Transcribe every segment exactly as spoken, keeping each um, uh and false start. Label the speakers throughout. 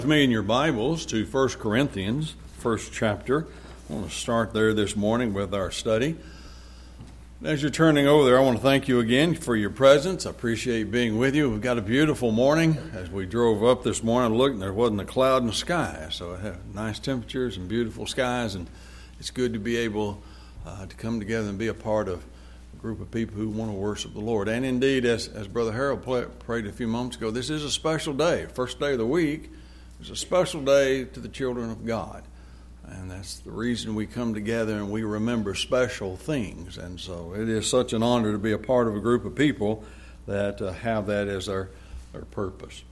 Speaker 1: With me in your Bibles to First Corinthians, first chapter. I want to start there this morning with our study. As you're turning over there, I want to thank you again for your presence. I appreciate being with you. We've got a beautiful morning. As we drove up this morning, I looked and there wasn't a cloud in the sky. So it had nice temperatures and beautiful skies, and it's good to be able uh, to come together and be a part of a group of people who want to worship the Lord. And indeed, as, as Brother Harold play, prayed a few moments ago, this is a special day, first day of the week. It's a special day to the children of God, and that's the reason we come together and we remember special things. And so it is such an honor to be a part of a group of people that uh, have that as their, their purpose.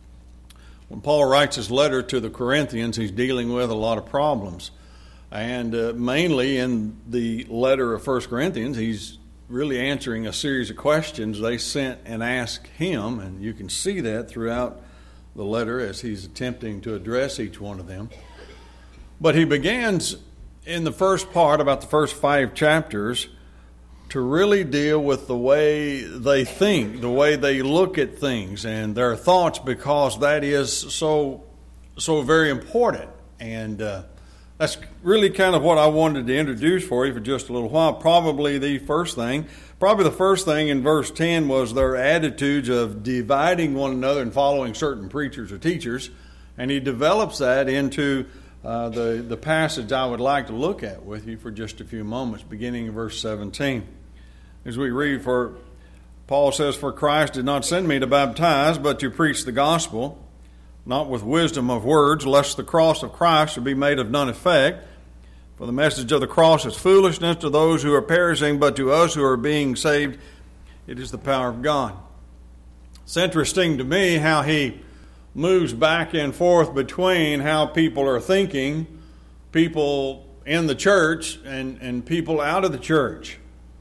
Speaker 1: When Paul writes his letter to the Corinthians, he's dealing with a lot of problems. And uh, mainly in the letter of First Corinthians, he's really answering a series of questions they sent and asked him, and you can see that throughout the letter as he's attempting to address each one of them. But he begins in the first part, about the first five chapters, to really deal with the way they think, the way they look at things and their thoughts, because that is so so very important. And uh, that's really kind of what I wanted to introduce for you for just a little while. Probably the first thing, probably the first thing in verse ten was their attitudes of dividing one another and following certain preachers or teachers. And he develops that into uh, the, the passage I would like to look at with you for just a few moments, beginning in verse seventeen. As we read, for Paul says, "For Christ did not send me to baptize, but to preach the gospel, not with wisdom of words, lest the cross of Christ should be made of none effect. For the message of the cross is foolishness to those who are perishing, but to us who are being saved, it is the power of God." It's interesting to me how he moves back and forth between how people are thinking, people in the church and, and people out of the church.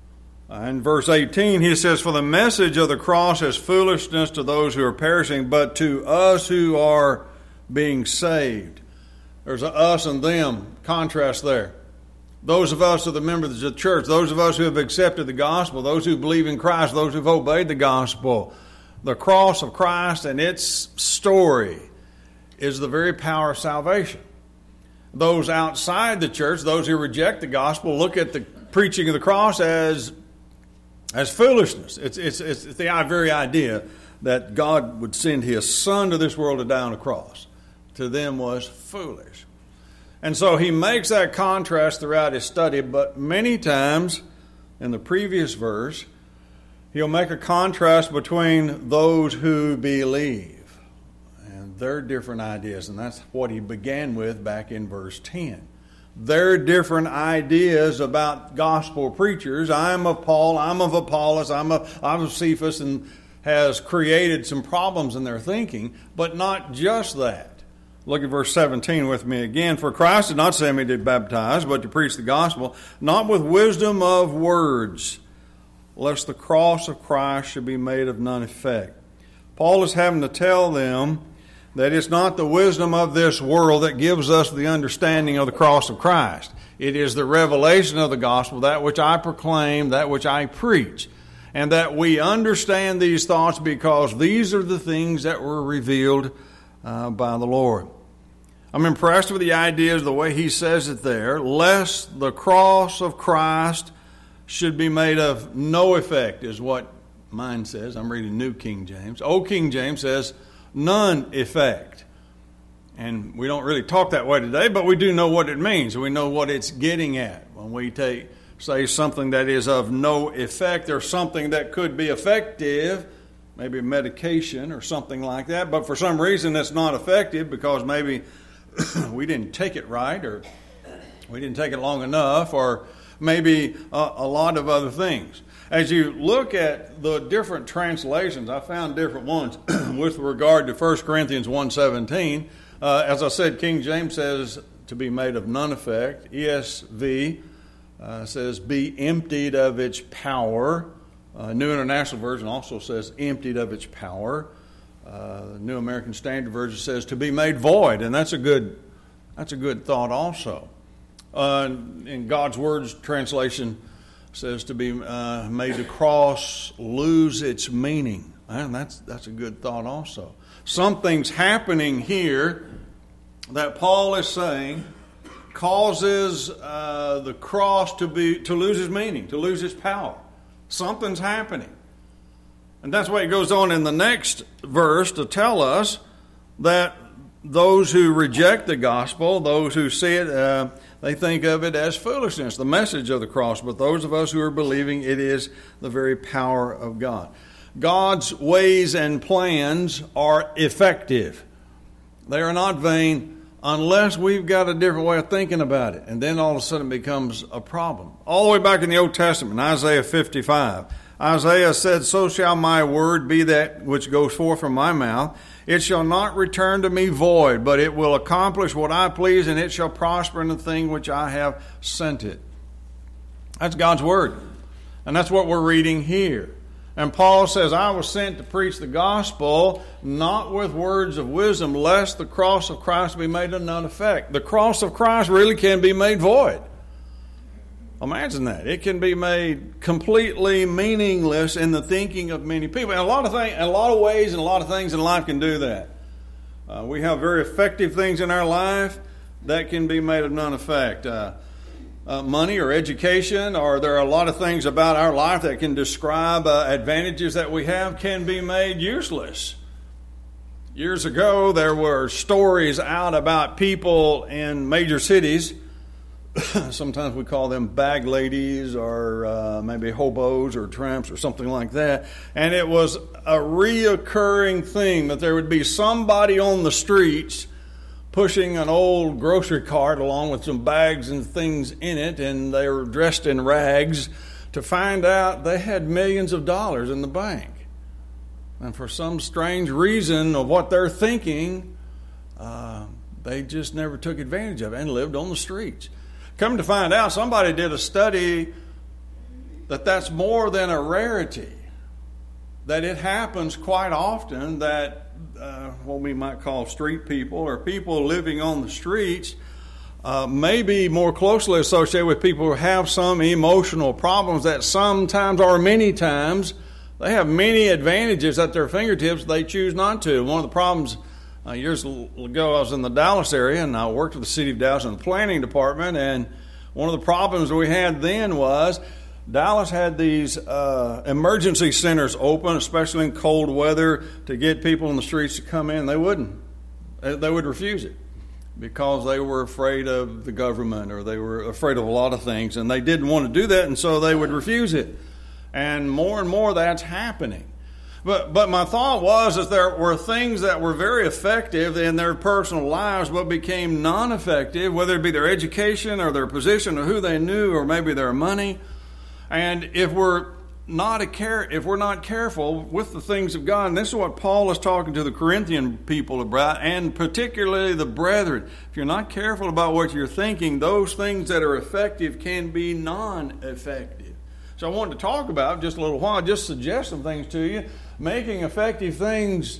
Speaker 1: In verse eighteen, he says, "For the message of the cross is foolishness to those who are perishing, but to us who are being saved." There's a us and them contrast there. Those of us who are the members of the church, those of us who have accepted the gospel, those who believe in Christ, those who've obeyed the gospel. The cross of Christ and its story is the very power of salvation. Those outside the church, those who reject the gospel, look at the preaching of the cross as As foolishness. It's, it's, it's the very idea that God would send his son to this world to die on a cross. To them was foolish. And so he makes that contrast throughout his study, but many times in the previous verse, he'll make a contrast between those who believe and their different ideas. And that's what he began with back in verse ten. Their different ideas about gospel preachers. I'm of Paul, I'm of Apollos, I'm of, I'm of Cephas, and has created some problems in their thinking, but not just that. Look at verse seventeen with me again. "For Christ did not send me to baptize, but to preach the gospel, not with wisdom of words, lest the cross of Christ should be made of none effect." Paul is having to tell them that it's not the wisdom of this world that gives us the understanding of the cross of Christ. It is the revelation of the gospel, that which I proclaim, that which I preach. And that we understand these thoughts because these are the things that were revealed uh, by the Lord. I'm impressed with the ideas, the way he says it there, lest the cross of Christ should be made of no effect, is what mine says. I'm reading New King James. Old King James says, none effect. And we don't really talk that way today, but we do know what it means. We know what it's getting at. When we take, say something that is of no effect, or something that could be effective, maybe medication or something like that, but for some reason it's not effective because maybe we didn't take it right, or we didn't take it long enough, or maybe a, a lot of other things. As you look at the different translations, I found different ones with regard to First Corinthians one seventeen. Uh, as I said, King James says to be made of none effect. E S V uh, says be emptied of its power. Uh, New International Version also says emptied of its power. Uh, the New American Standard Version says to be made void, and that's a good that's a good thought also. Uh, in God's Word's translation, says to be uh, made the cross lose its meaning. And that's that's a good thought also. Something's happening here that Paul is saying causes uh, the cross to be to lose its meaning, to lose its power. Something's happening. And that's why it goes on in the next verse to tell us that those who reject the gospel, those who see it, uh, they think of it as foolishness, the message of the cross. But those of us who are believing, it is the very power of God. God's ways and plans are effective. They are not vain unless we've got a different way of thinking about it. And then all of a sudden it becomes a problem. All the way back in the Old Testament, Isaiah fifty-five, Isaiah said, "So shall my word be that which goes forth from my mouth. It shall not return to me void, but it will accomplish what I please, and it shall prosper in the thing which I have sent it." That's God's word. And that's what we're reading here. And Paul says, "I was sent to preach the gospel, not with words of wisdom, lest the cross of Christ be made of none effect." The cross of Christ really can be made void. Imagine that. It can be made completely meaningless in the thinking of many people. And a lot of things, a lot of ways and a lot of things in life can do that. Uh, we have very effective things in our life that can be made of none effect. Uh, Uh, money or education, or there are a lot of things about our life that can describe uh, advantages that we have, can be made useless. Years ago, there were stories out about people in major cities. Sometimes we call them bag ladies, or uh, maybe hobos or tramps or something like that. And it was a reoccurring thing that there would be somebody on the streets pushing an old grocery cart along with some bags and things in it, and they were dressed in rags, to find out they had millions of dollars in the bank. And for some strange reason of what they're thinking, uh, they just never took advantage of it and lived on the streets. Come to find out, somebody did a study that that's more than a rarity, that it happens quite often that Uh, what we might call street people, or people living on the streets, uh, may be more closely associated with people who have some emotional problems that sometimes, or many times, they have many advantages at their fingertips they choose not to. One of the problems, uh, years ago I was in the Dallas area, and I worked with the city of Dallas in the planning department, and one of the problems we had then was Dallas had these uh, emergency centers open, especially in cold weather, to get people in the streets to come in. They wouldn't. They, they would refuse it because they were afraid of the government, or they were afraid of a lot of things, and they didn't want to do that, and so they would refuse it. And more and more that's happening. But but my thought was that there were things that were very effective in their personal lives but became non-effective, whether it be their education or their position or who they knew or maybe their money. And if we're not a care, if we're not careful with the things of God, and this is what Paul is talking to the Corinthian people about, and particularly the brethren, if you're not careful about what you're thinking, those things that are effective can be non-effective. So I wanted to talk about just a little while, just suggest some things to you, making effective things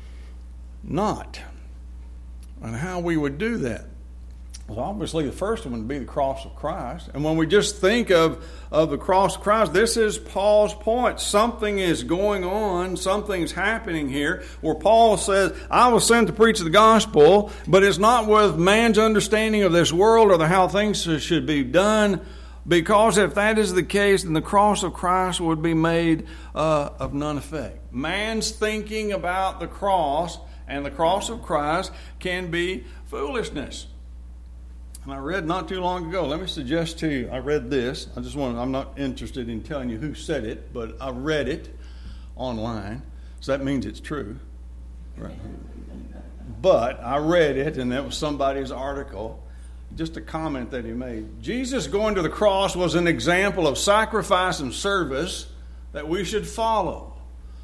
Speaker 1: not, and how we would do that. Well, obviously, the first one would be the cross of Christ. And when we just think of, of the cross of Christ, this is Paul's point. Something is going on, something's happening here, where Paul says, "I was sent to preach the gospel," but it's not with man's understanding of this world or the how things should be done, because if that is the case, then the cross of Christ would be made uh, of none effect. Man's thinking about the cross and the cross of Christ can be foolishness. And I read not too long ago, let me suggest to you, I read this. I just want, I'm not interested in telling you who said it, but I read it online. So that means it's true. Right. But I read it, and that was somebody's article, just a comment that he made. Jesus going to the cross was an example of sacrifice and service that we should follow.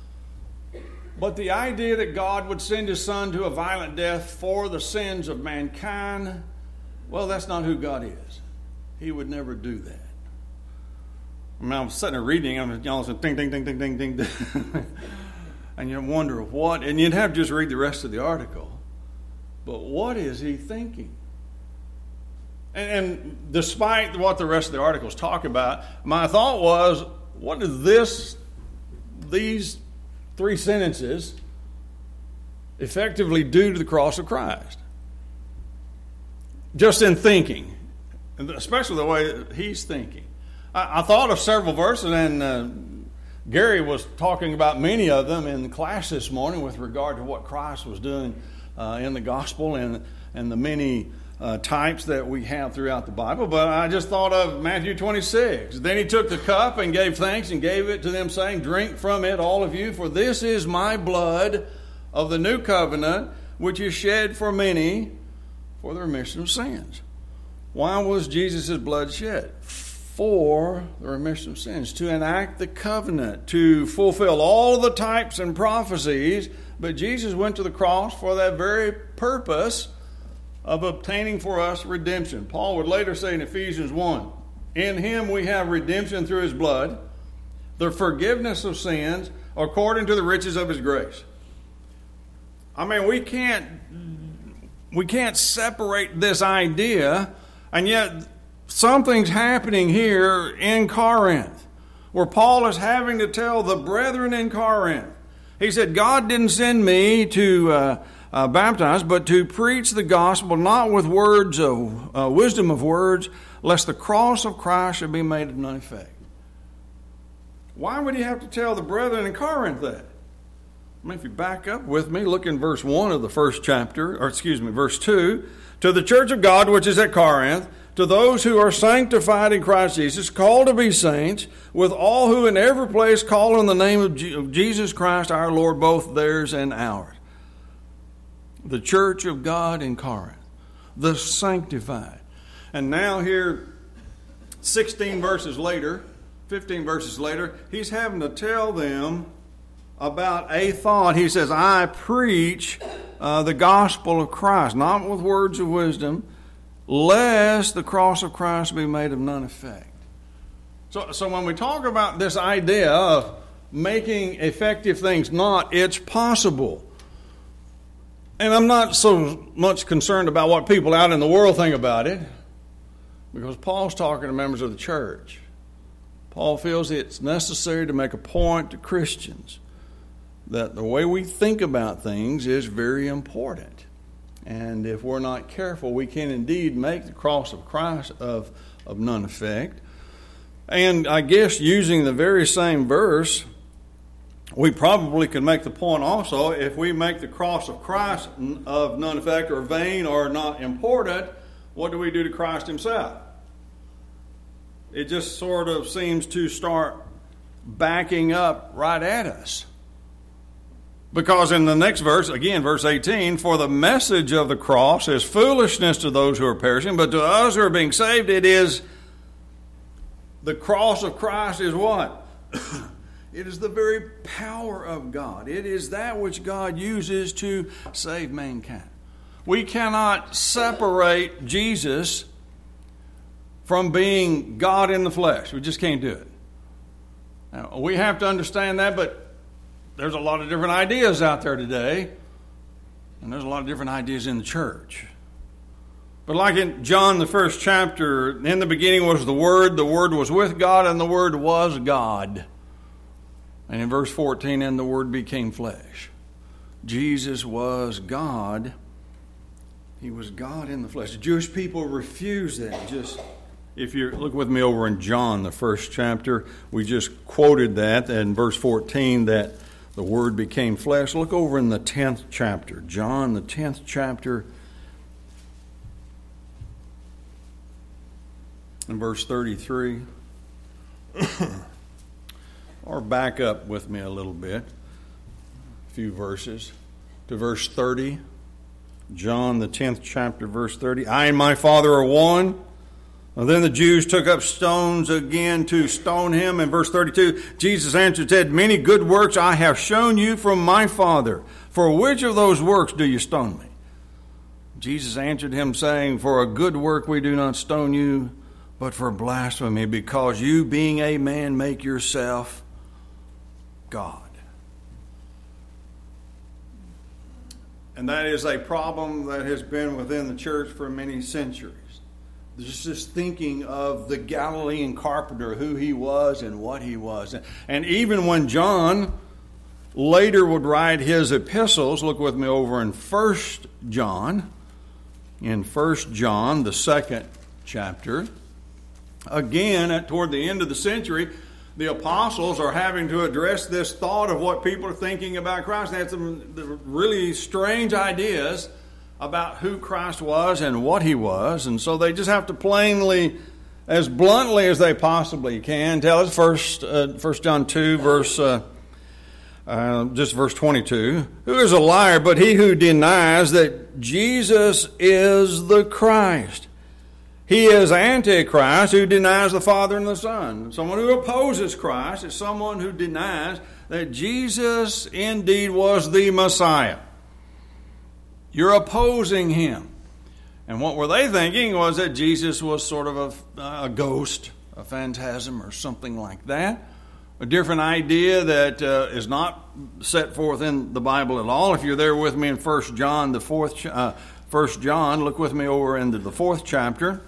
Speaker 1: But the idea that God would send his son to a violent death for the sins of mankind, well, that's not who God is. He would never do that. I mean, I was sitting there reading, and y'all said, ding, ding, ding, ding, ding, ding, ding. And you wonder what, and you'd have to just read the rest of the article. But what is he thinking? And, and despite what the rest of the articles talk about, my thought was, what does this, these three sentences effectively do to the cross of Christ? just in thinking, especially the way he's thinking. I, I thought of several verses, and uh, Gary was talking about many of them in class this morning with regard to what Christ was doing uh, in the gospel and, and the many uh, types that we have throughout the Bible. But I just thought of Matthew twenty-six. Then he took the cup and gave thanks and gave it to them, saying, "Drink from it, all of you, for this is my blood of the new covenant, which is shed for many for the remission of sins." Why was Jesus' blood shed? For the remission of sins, to enact the covenant, to fulfill all the types and prophecies. But Jesus went to the cross for that very purpose of obtaining for us redemption. Paul would later say in Ephesians one, "In him we have redemption through his blood, the forgiveness of sins, according to the riches of his grace." I mean, we can't we can't separate this idea, and yet something's happening here in Corinth, where Paul is having to tell the brethren in Corinth. He said, God didn't send me to uh, uh, baptize, but to preach the gospel, not with words of uh, wisdom of words, lest the cross of Christ should be made of none effect. Why would he have to tell the brethren in Corinth that? I mean, if you back up with me, look in verse one of the first chapter, or excuse me, verse two. "To the church of God which is at Corinth, to those who are sanctified in Christ Jesus, called to be saints, with all who in every place call on the name of, G- of Jesus Christ our Lord, both theirs and ours." The church of God in Corinth, the sanctified. And now here, sixteen verses later, fifteen verses later, he's having to tell them about a thought. He says, "I preach uh, the gospel of Christ, not with words of wisdom, lest the cross of Christ be made of none effect." So, so when we talk about this idea of making effective things not, it's possible. And I'm not so much concerned about what people out in the world think about it, because Paul's talking to members of the church. Paul feels it's necessary to make a point to Christians that the way we think about things is very important. And if we're not careful, we can indeed make the cross of Christ of, of none effect. And I guess using the very same verse, we probably could make the point also, if we make the cross of Christ of none effect or vain or not important, what do we do to Christ himself? It just sort of seems to start backing up right at us. Because in the next verse, again, verse eighteen, "For the message of the cross is foolishness to those who are perishing, but to us who are being saved, it is," the cross of Christ is what? It is the very power of God. It is that which God uses to save mankind. We cannot separate Jesus from being God in the flesh. We just can't do it. Now, we have to understand that, but there's a lot of different ideas out there today, and there's a lot of different ideas in the church. But like in John, the first chapter, in the beginning was the Word, the Word was with God, and the Word was God. And in verse fourteen, and the Word became flesh. Jesus was God. He was God in the flesh. The Jewish people refused that. Just, if you look with me over in John, the first chapter, we just quoted that, and verse fourteen, that the Word became flesh. Look over in the tenth chapter. John, the tenth chapter, in verse thirty-three. Or back up with me a little bit, a few verses, to verse thirty. John, the tenth chapter, verse thirty. "I and my Father are one." And then the Jews took up stones again to stone him. In verse thirty-two, Jesus answered, said, "Many good works I have shown you from my Father. For which of those works do you stone me?" Jesus answered him, saying, "For a good work we do not stone you, but for blasphemy, because you, being a man, make yourself God." And that is a problem that has been within the church for many centuries. Just this thinking of the Galilean carpenter, who he was and what he was. And even when John later would write his epistles, look with me over in First John, in First John, the second chapter. Again, at, toward the end of the century, the apostles are having to address this thought of what people are thinking about Christ. They had some really strange ideas about who Christ was and what he was, and so they just have to plainly, as bluntly as they possibly can, tell us. First, uh, First John two, verse uh, uh, just verse twenty-two. Who is a liar but he who denies that Jesus is the Christ? He is Antichrist who denies the Father and the Son. Someone who opposes Christ is someone who denies that Jesus indeed was the Messiah. You're opposing him. And what were they thinking was that Jesus was sort of a, a ghost, a phantasm, or something like that. A different idea that uh, is not set forth in the Bible at all. If you're there with me in First John, the fourth, uh, First John, look with me over into the fourth chapter.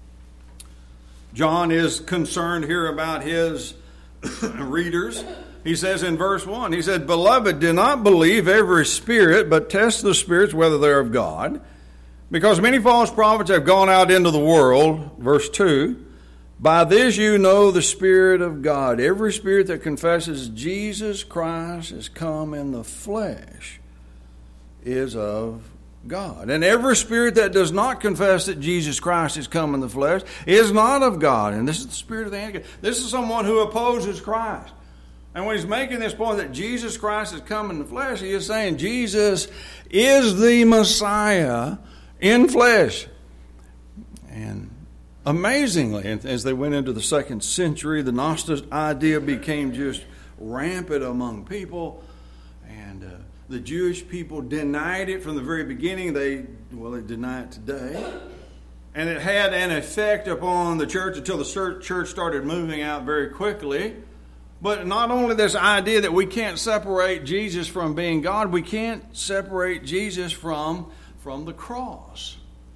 Speaker 1: John is concerned here about his readers. He says in verse one, he said, "Beloved, do not believe every spirit, but test the spirits whether they're of God. Because many false prophets have gone out into the world." Verse two, "By this you know the Spirit of God. Every spirit that confesses Jesus Christ has come in the flesh is of God. And every spirit that does not confess that Jesus Christ has come in the flesh is not of God." And this is the spirit of the Antichrist. This is someone who opposes Christ. And when he's making this point that Jesus Christ has come in the flesh, he is saying Jesus is the Messiah in flesh. And amazingly, as they went into the second century, the Gnostic idea became just rampant among people. And uh, the Jewish people denied it from the very beginning. They, well, they deny it today. And it had an effect upon the church until the church started moving out very quickly. But not only this idea that we can't separate Jesus from being God, we can't separate Jesus from, from the cross.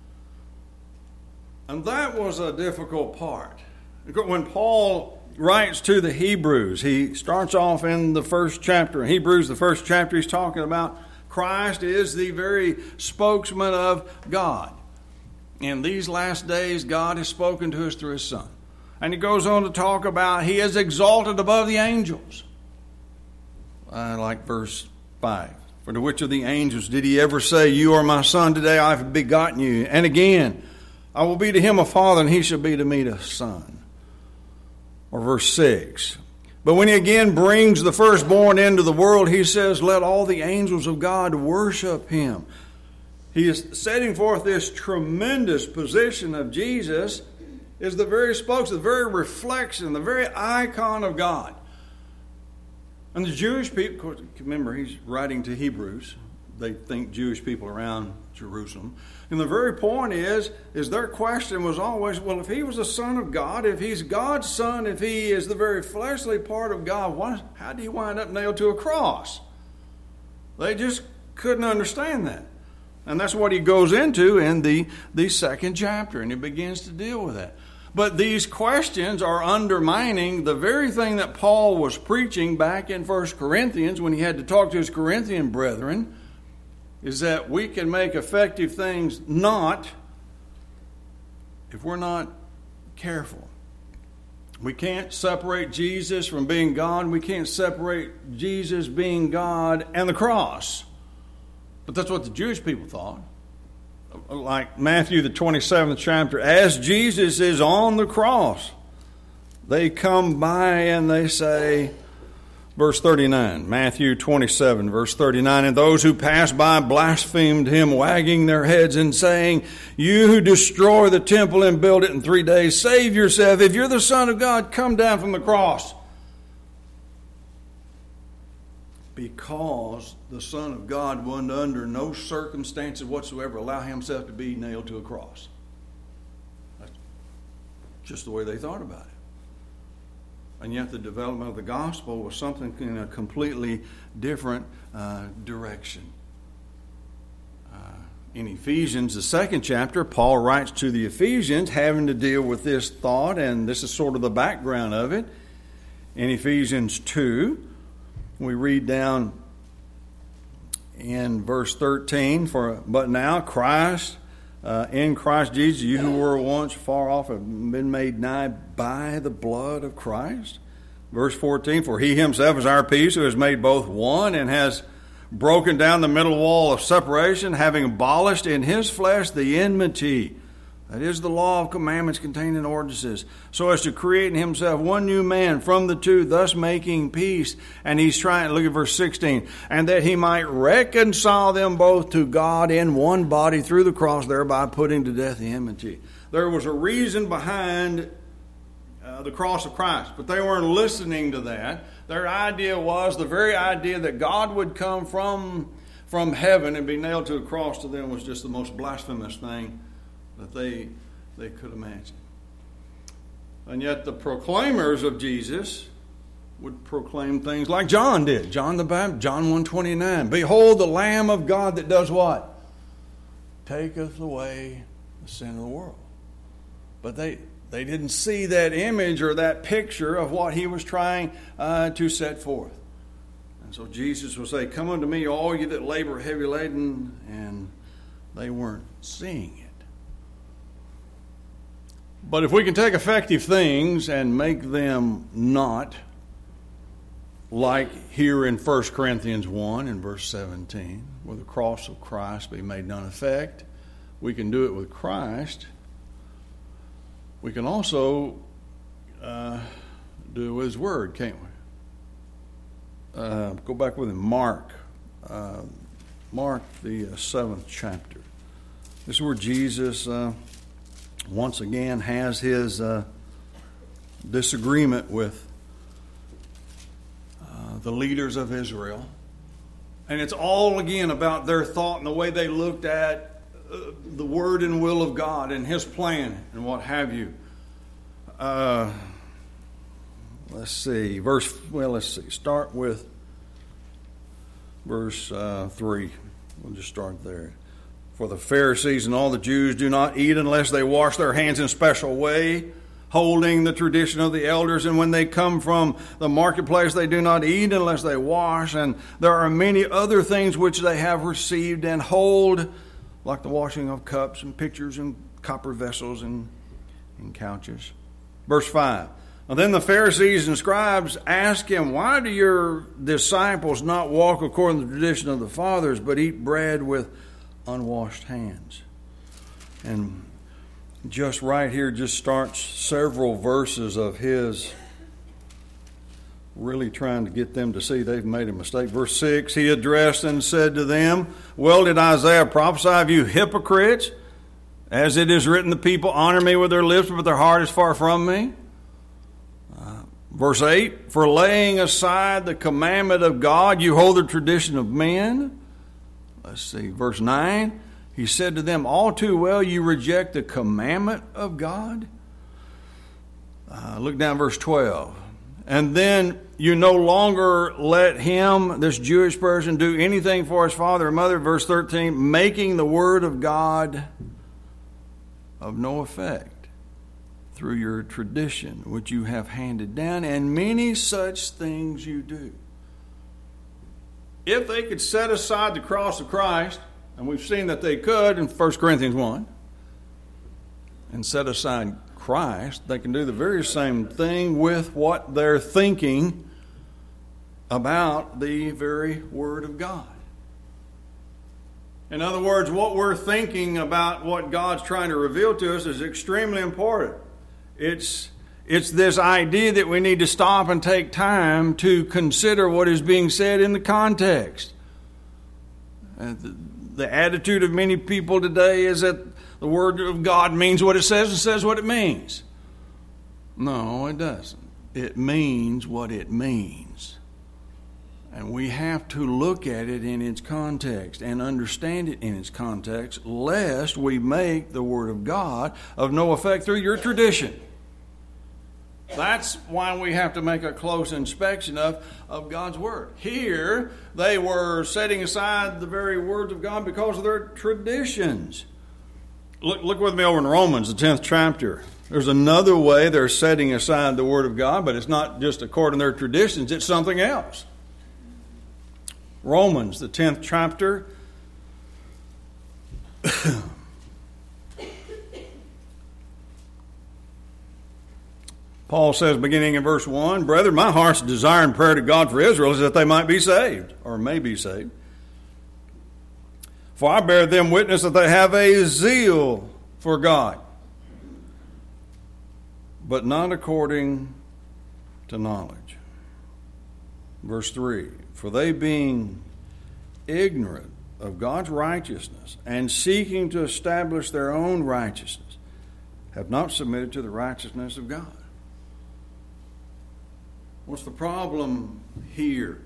Speaker 1: And that was a difficult part. When Paul writes to the Hebrews, he starts off in the first chapter. In Hebrews, the first chapter, he's talking about Christ is the very spokesman of God. In these last days, God has spoken to us through his Son. And he goes on to talk about he is exalted above the angels. I like verse five. "For to which of the angels did he ever say, 'You are my son, today I have begotten you'? And again, 'I will be to him a father, and he shall be to me a son'?" Or verse six. "But when he again brings the firstborn into the world, he says, 'Let all the angels of God worship him.'" He is setting forth this tremendous position of Jesus is the very spokesman, the very reflection, the very icon of God. And the Jewish people, of course, remember he's writing to Hebrews. They think Jewish people around Jerusalem. And the very point is, is their question was always, well, if he was the Son of God, if he's God's Son, if he is the very fleshly part of God, why, how did he wind up nailed to a cross? They just couldn't understand that. And that's what he goes into in the, the second chapter, and he begins to deal with that. But these questions are undermining the very thing that Paul was preaching back in First Corinthians when he had to talk to his Corinthian brethren, is that we can make effective things not if we're not careful. We can't separate Jesus from being God. We can't separate Jesus being God and the cross. But that's what the Jewish people thought. Like Matthew, the twenty-seventh chapter, as Jesus is on the cross, they come by and they say, verse thirty-nine, Matthew twenty-seven, verse thirty-nine, "And those who passed by blasphemed him, wagging their heads and saying, 'You who destroy the temple and build it in three days, save yourself. If you're the Son of God, come down from the cross.'" Because the Son of God would under no circumstances whatsoever allow himself to be nailed to a cross. That's just the way they thought about it. And yet the development of the gospel was something in a completely different uh, direction. Uh, in Ephesians, the second chapter, Paul writes to the Ephesians having to deal with this thought, and this is sort of the background of it. In Ephesians two, we read down in verse thirteen, "For but now Christ uh, in Christ Jesus, you who were once far off have been made nigh by the blood of Christ. Verse fourteen, for he himself is our peace, who has made both one and has broken down the middle wall of separation, having abolished in his flesh the enmity. That is the law of commandments contained in ordinances, so as to create in himself one new man from the two, thus making peace. And he's trying, look at verse sixteen, and that he might reconcile them both to God in one body through the cross, thereby putting to death the enmity. There was a reason behind uh, the cross of Christ, but they weren't listening to that. Their idea was, the very idea that God would come from, from heaven and be nailed to a cross, to them was just the most blasphemous thing that they they could imagine. And yet the proclaimers of Jesus would proclaim things like John did. John the Baptist, John one twenty-nine. Behold the Lamb of God that does what? Taketh away the sin of the world. But they, they didn't see that image or that picture of what he was trying uh, to set forth. And so Jesus will say, come unto me, all you that labor heavy laden, and they weren't seeing it. But if we can take effective things and make them not, like here in First Corinthians one in verse seventeen, where the cross of Christ be made none effect, we can do it with Christ. We can also uh, do it with His Word, can't we? Uh, go back with him, Mark. Uh, Mark, the uh, seventh chapter. This is where Jesus... Uh, once again has his uh, disagreement with uh, the leaders of Israel. And it's all again about their thought and the way they looked at uh, the word and will of God and his plan and what have you. Uh, let's see, verse, well, let's see, start with verse uh, three. We'll just start there. For the Pharisees and all the Jews do not eat unless they wash their hands in a special way, holding the tradition of the elders. And when they come from the marketplace, they do not eat unless they wash. And there are many other things which they have received and hold, like the washing of cups and pitchers and copper vessels and, and couches. Verse five. And then the Pharisees and scribes ask him, why do your disciples not walk according to the tradition of the fathers, but eat bread with unwashed hands? And just right here just starts several verses of his really trying to get them to see they've made a mistake. Verse six, he addressed and said to them, well, did Isaiah prophesy of you hypocrites? As it is written, the people honor me with their lips, but their heart is far from me. Uh, verse eight, for laying aside the commandment of God, you hold the tradition of men. Let's see, verse nine, he said to them, all too well you reject the commandment of God. Uh, look down verse twelve. And then you no longer let him, this Jewish person, do anything for his father or mother. Verse thirteen, making the word of God of no effect through your tradition, which you have handed down, and many such things you do. If they could set aside the cross of Christ, and we've seen that they could in First Corinthians one, and set aside Christ, they can do the very same thing with what they're thinking about the very Word of God. In other words, what we're thinking about what God's trying to reveal to us is extremely important. It's It's this idea that we need to stop and take time to consider what is being said in the context. Uh, the, the attitude of many people today is that the Word of God means what it says and says what it means. No, it doesn't. It means what it means. And we have to look at it in its context and understand it in its context, lest we make the Word of God of no effect through your tradition. That's why we have to make a close inspection of, of God's Word. Here, they were setting aside the very words of God because of their traditions. Look, look with me over in Romans, the tenth chapter. There's another way they're setting aside the Word of God, but it's not just according to their traditions, it's something else. Romans, the tenth chapter. Paul says, beginning in verse one, "Brethren, my heart's desire and prayer to God for Israel is that they might be saved," or may be saved. "For I bear them witness that they have a zeal for God, but not according to knowledge." Verse three, "For they being ignorant of God's righteousness and seeking to establish their own righteousness, have not submitted to the righteousness of God." What's the problem here?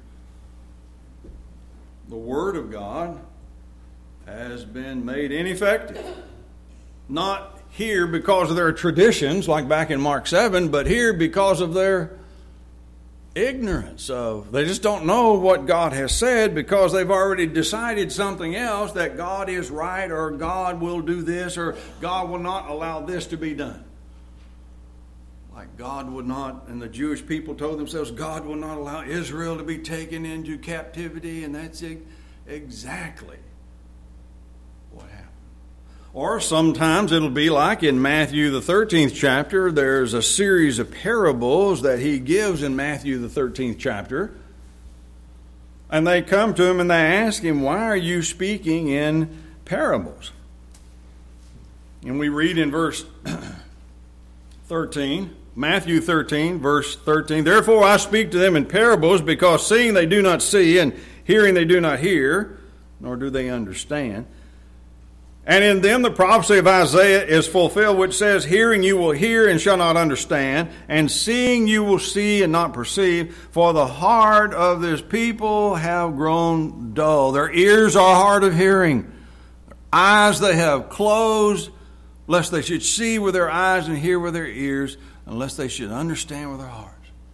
Speaker 1: The Word of God has been made ineffective. Not here because of their traditions, like back in Mark seven, but here because of their ignorance of, they just don't know what God has said because they've already decided something else, that God is right, or God will do this, or God will not allow this to be done. Like God would not, and the Jewish people told themselves, God will not allow Israel to be taken into captivity, and that's exactly what happened. Or sometimes it'll be like in Matthew the thirteenth chapter, there's a series of parables that he gives in Matthew the thirteenth chapter. And they come to him and they ask him, "Why are you speaking in parables?" And we read in verse thirteen, Matthew thirteen, verse thirteen, "Therefore I speak to them in parables, because seeing they do not see, and hearing they do not hear, nor do they understand. And in them the prophecy of Isaiah is fulfilled, which says, Hearing you will hear and shall not understand, and seeing you will see and not perceive, for the heart of this people have grown dull." Their ears are hard of hearing. Their eyes they have closed, lest they should see with their eyes and hear with their ears, unless they should understand with their hearts.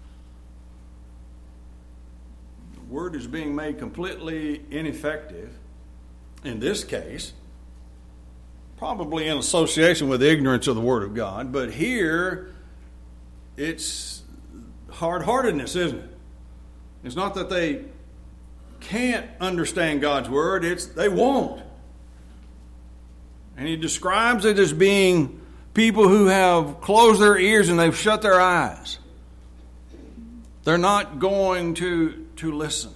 Speaker 1: The word is being made completely ineffective in this case, probably in association with ignorance of the Word of God, but here it's hard-heartedness, isn't it? It's not that they can't understand God's Word, it's they won't. And he describes it as being people who have closed their ears and they've shut their eyes. They're not going to, to listen.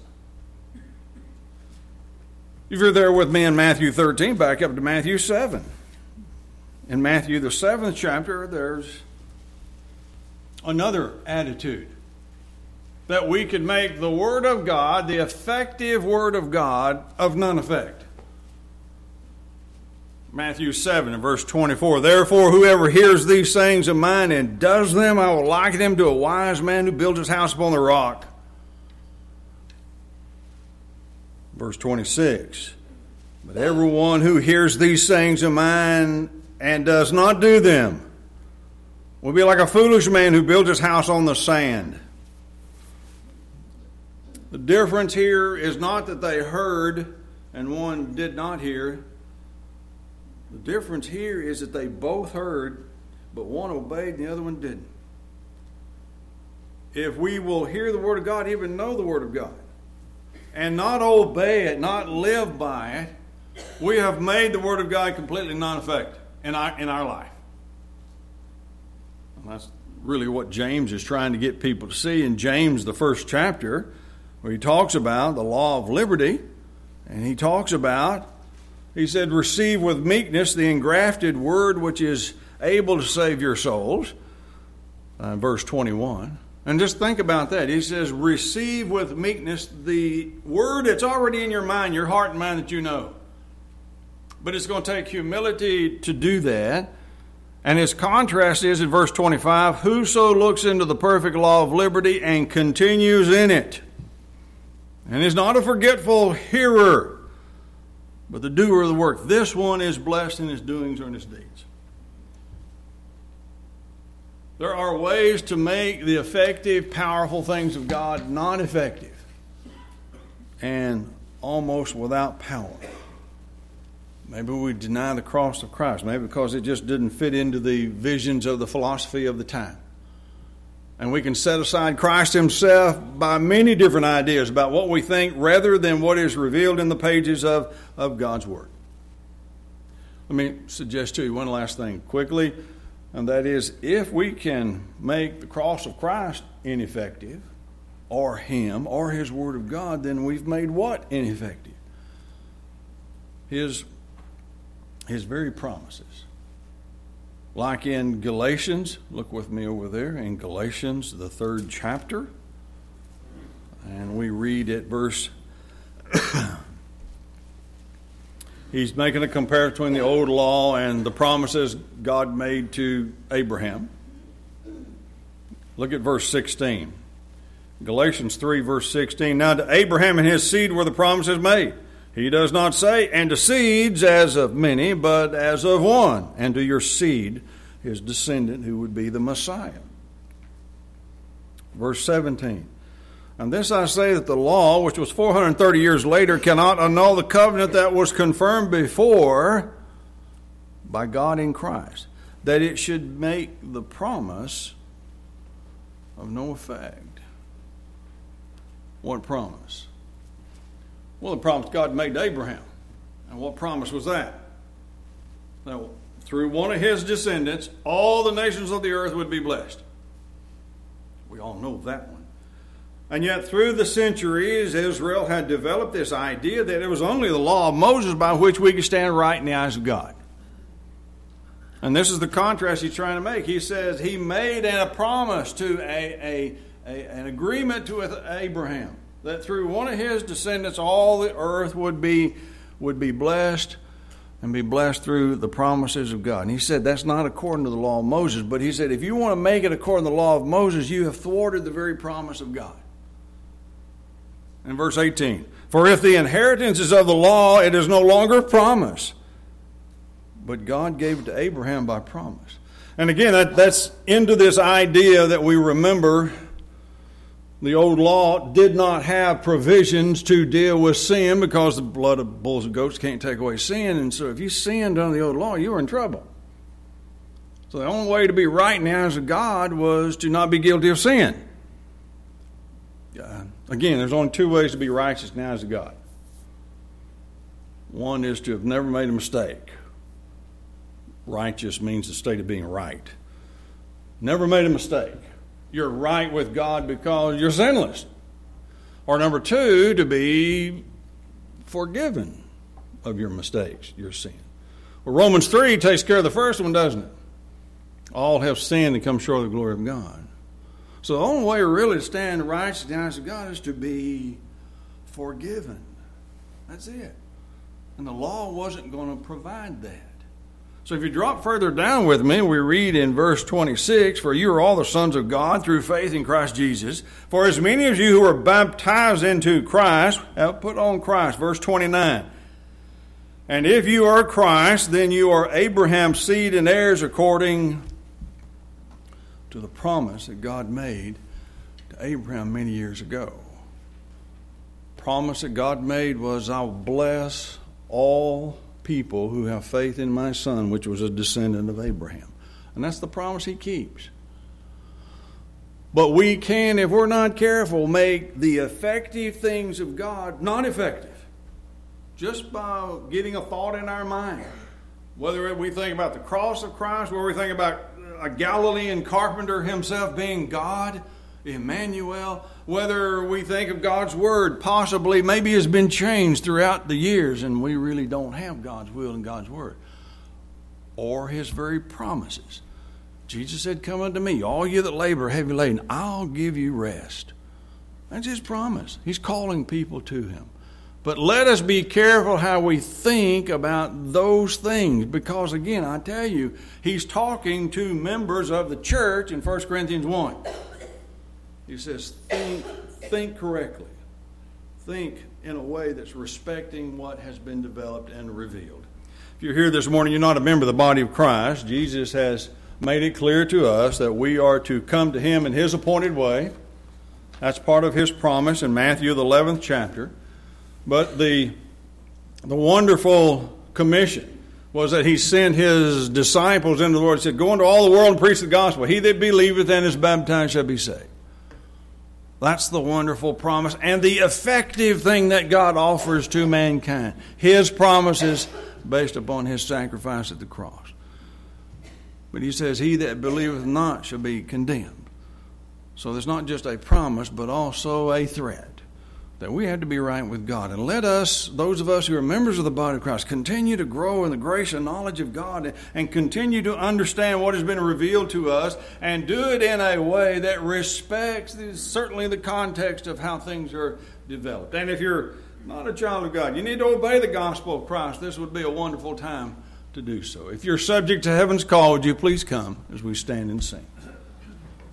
Speaker 1: If you're there with me in Matthew thirteen, back up to Matthew seven. In Matthew, the seventh chapter, there's another attitude. That we could make the Word of God, the effective Word of God, of none effect. Matthew seven and verse twenty-four, "Therefore whoever hears these sayings of mine and does them, I will liken him to a wise man who builds his house upon the rock." Verse twenty-six, "But everyone who hears these sayings of mine and does not do them will be like a foolish man who builds his house on the sand." The difference here is not that they heard and one did not hear. The difference here is that they both heard, but one obeyed and the other one didn't. If we will hear the Word of God, even know the Word of God, and not obey it, not live by it, we have made the Word of God completely non-effective in our, in our life. And that's really what James is trying to get people to see in James, the first chapter, where he talks about the law of liberty, and he talks about, he said, "Receive with meekness the engrafted word which is able to save your souls." Uh, verse twenty-one. And just think about that. He says, receive with meekness the word that's already in your mind, your heart and mind that you know. But it's going to take humility to do that. And his contrast is in verse twenty-five, "Whoso looks into the perfect law of liberty and continues in it, and is not a forgetful hearer, but the doer of the work, this one is blessed in his doings or in his deeds." There are ways to make the effective, powerful things of God non-effective and almost without power. Maybe we deny the cross of Christ, maybe because it just didn't fit into the visions of the philosophy of the time. And we can set aside Christ himself by many different ideas about what we think rather than what is revealed in the pages of, of God's Word. Let me suggest to you one last thing quickly. And that is, if we can make the cross of Christ ineffective, or Him, or His Word of God, then we've made what ineffective? His, His very promises. Like in Galatians, look with me over there, in Galatians, the third chapter, and we read at verse he's making a comparison between the old law and the promises God made to Abraham. Look at verse sixteen. Galatians three, verse sixteen. Now to Abraham and his seed were the promises made. He does not say, and to seeds as of many, but as of one, and to your seed, his descendant, who would be the Messiah. Verse seventeen. And this I say, that the law, which was four hundred thirty years later, cannot annul the covenant that was confirmed before by God in Christ, that it should make the promise of no effect. What promise? Well, the promise God made to Abraham. And what promise was that? Now, through one of his descendants, all the nations of the earth would be blessed. We all know that one. And yet, through the centuries, Israel had developed this idea that it was only the law of Moses by which we could stand right in the eyes of God. And this is the contrast he's trying to make. He says he made a promise to a, a, a an agreement to with Abraham that through one of his descendants, all the earth would be would be blessed and be blessed through the promises of God. And he said that's not according to the law of Moses, but he said if you want to make it according to the law of Moses, you have thwarted the very promise of God. In verse eighteen, for if the inheritance is of the law, it is no longer promise, but God gave it to Abraham by promise. And again, that, that's into this idea that we remember the old law did not have provisions to deal with sin because the blood of bulls and goats can't take away sin. And so if you sinned under the old law, you were in trouble. So the only way to be right in the eyes of God was to not be guilty of sin. Uh, again, there's only two ways to be righteous in the eyes of God. One is to have never made a mistake. Righteous means the state of being right. Never made a mistake. You're right with God because you're sinless. Or number two, to be forgiven of your mistakes, your sin. Well, Romans three takes care of the first one, doesn't it? All have sinned and come short of the glory of God. So the only way really to stand righteous in the eyes of God is to be forgiven. That's it. And the law wasn't going to provide that. So if you drop further down with me, we read in verse twenty-six, for you are all the sons of God through faith in Christ Jesus. For as many of you who are baptized into Christ have put on Christ. Verse twenty-nine. And if you are Christ, then you are Abraham's seed and heirs according to the promise that God made to Abraham many years ago. Promise that God made was, I'll bless all people who have faith in my Son, which was a descendant of Abraham. And that's the promise he keeps. But we can, if we're not careful, make the effective things of God not effective. Just by getting a thought in our mind. Whether we think about the cross of Christ, whether we think about a Galilean carpenter himself being God, Emmanuel, whether we think of God's Word, possibly, maybe has been changed throughout the years and we really don't have God's will and God's Word. Or His very promises. Jesus said, come unto me, all you that labor heavy laden, I'll give you rest. That's His promise. He's calling people to Him. But let us be careful how we think about those things. Because again, I tell you, he's talking to members of the church in First Corinthians one. He says, think, think correctly. Think in a way that's respecting what has been developed and revealed. If you're here this morning, you're not a member of the body of Christ. Jesus has made it clear to us that we are to come to Him in His appointed way. That's part of His promise in Matthew, the eleventh chapter. But the, the wonderful commission was that He sent His disciples into the world. He said, go into all the world and preach the gospel. He that believeth and is baptized shall be saved. That's the wonderful promise and the effective thing that God offers to mankind. His promises based upon His sacrifice at the cross. But he says, he that believeth not shall be condemned. So there's not just a promise, but also a threat that we have to be right with God. And let us, those of us who are members of the body of Christ, continue to grow in the grace and knowledge of God and continue to understand what has been revealed to us and do it in a way that respects the, certainly the context of how things are developed. And if you're not a child of God, you need to obey the gospel of Christ. This would be a wonderful time to do so. If you're subject to heaven's call, would you please come as we stand and sing?